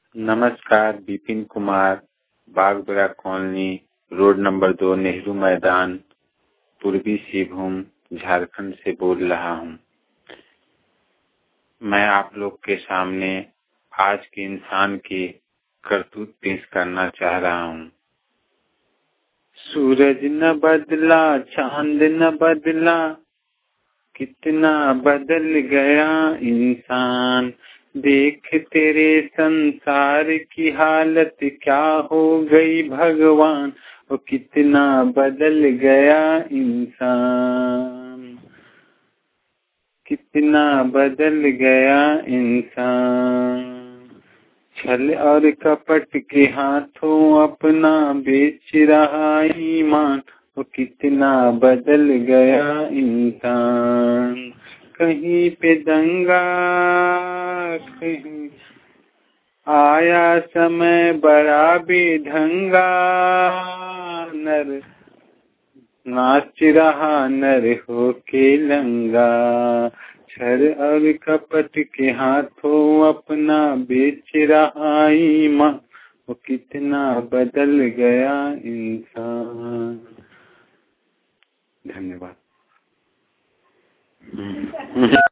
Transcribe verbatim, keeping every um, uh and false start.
नमस्कार, Vipin Kumar, Bagbera colony, road number दो, नेहरू मैदान, पूर्वी सिंहभूम, झारखंड से बोल रहा हूँ। मैं आप लोग के सामने आज के इंसान की करतूत पेश करना चाह रहा हूँ। सूरज न बदला, चांद न बदला, कितना बदल गया इंसान। देख तेरे संसार की हालत क्या हो गई भगवान। वो कितना बदल गया इंसान, कितना बदल गया इंसान। छल और कपट के हाथों अपना बेच रहा ईमान। वो कितना बदल गया इंसान। कहीं पे दंगा, कहीं आया समय बड़ा बेढंगा। नर नाच रहा नर होके लंगा। छल और कपट के हाथों अपना बेच रहा ईमान। वो कितना बदल गया इंसान। धन्यवाद।